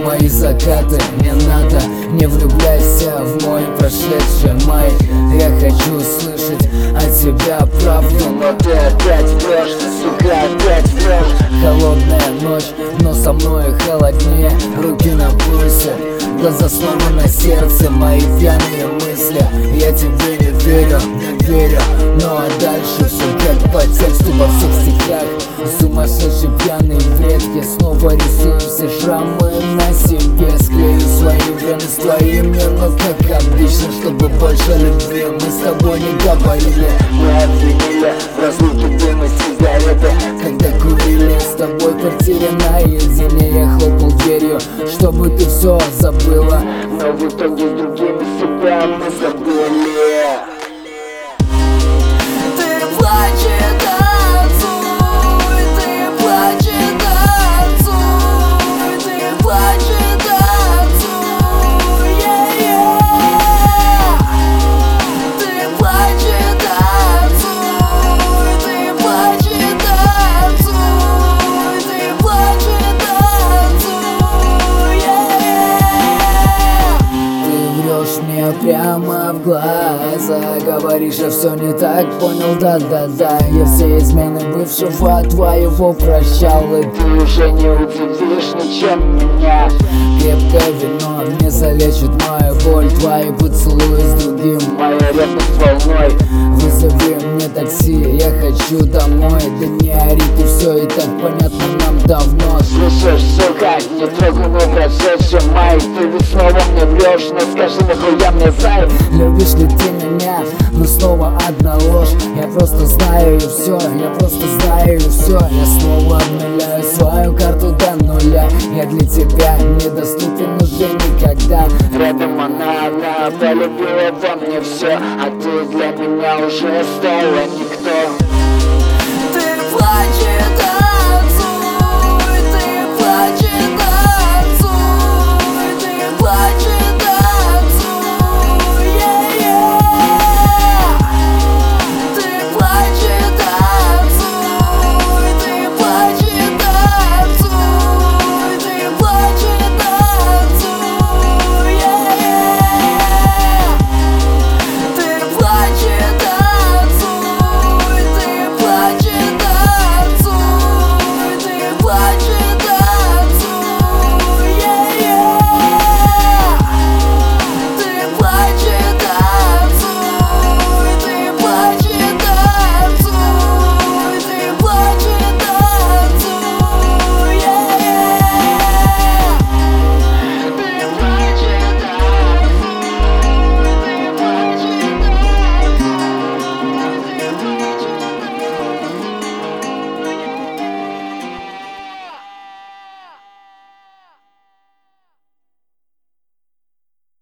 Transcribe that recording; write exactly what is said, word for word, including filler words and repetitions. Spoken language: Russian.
в мои закаты. Не надо, не влюбляйся в мой прошедший май. Я хочу слышать от тебя правду, но ты опять врешь, сука, опять врешь. Холодная ночь, но со мной холоднее. Руки на пульсе, глаза снова на сердце. Мои пьяные мысли, я тебе не верю, не верю. Ну а дальше все как по тексту во всех стихах. Сумасшедший пьяный бред, я снова рисую все шрамы на себе. Склею свои вены с твоими, но как обычно, чтобы больше любви мы с тобой не говорили. Мы обвинили в разлуке дым и сигареты, когда курили с тобой в квартире наедине. Я хлопал дверью, чтобы ты все забыла, но в итоге с другими себя мы забыли. Ты плачь и танцуй, ты плачь и танцуй, ты плачь и танцуй, yeah-yeah. Ты плачь и танцуй, ты плачь и танцуй, ты плачь и танцуй, yeah-yeah. Ты врешь мне прямо в глаза, говоришь, я все не так понял, да-да-да. Я все измены бывшего твоего прощал, и ты уже не удивишь ничем меня. Крепкое вино не залечит мою боль, твои поцелуи с другим, моя ревность волной. Вызови мне такси, я хочу домой. Да не ори ты, все и так понятно нам давно. Слышишь, сука, не трогай мой прошедший май. Ты ведь снова мне врешь, но скажи, нахуя мне займ? Любишь ли ты меня? Но снова одна ложь. Я просто знаю и все, я просто знаю и все. Я снова обнуляю свою карту до нуля. Я для тебя недоступен уже никогда. Рядом она, она полюбила во мне все, а ты для меня уже стала никто. Ты плачь